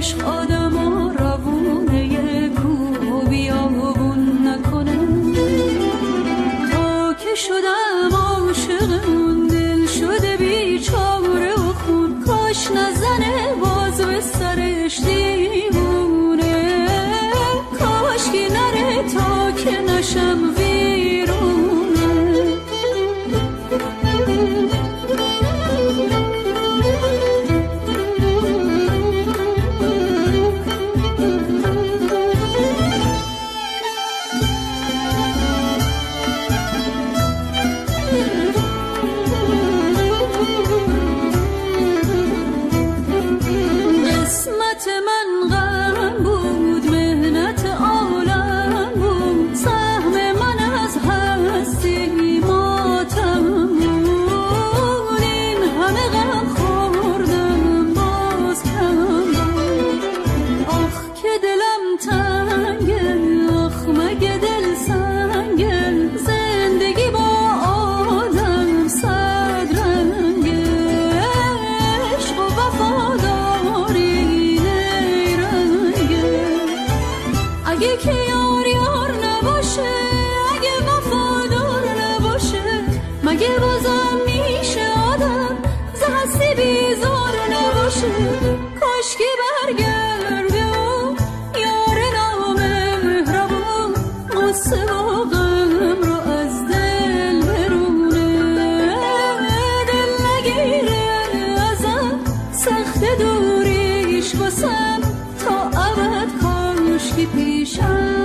عشق آدما روونه کوه بیابون نکنه. تا که شدم عاشق اون دل شده بیچاره و خون، کاش نزنه باز به سرش دیوونه. کاش که نره تا که نشم ویرونه. قسمت من غم بود، مهنت عالم بود، سهم من از هستی ماتم بود. این همه غم خوردم باز کم بود. آخ که دلم تنگه، آخ مگه دل سنگه، زندگی با آدم صد رنگه. عشق و وفاداری نیرنگه. اگه که یار یار نباشه، اگه وفادار نباشه، مگه بازم میشه آدم ز هستی بیزار نباشه. کاش که برگرده و یار نامهربون غصه و غم رو از دل برونه. دل نگیره ازم سخت دوریش واسم، تا ابد کاش که پیشم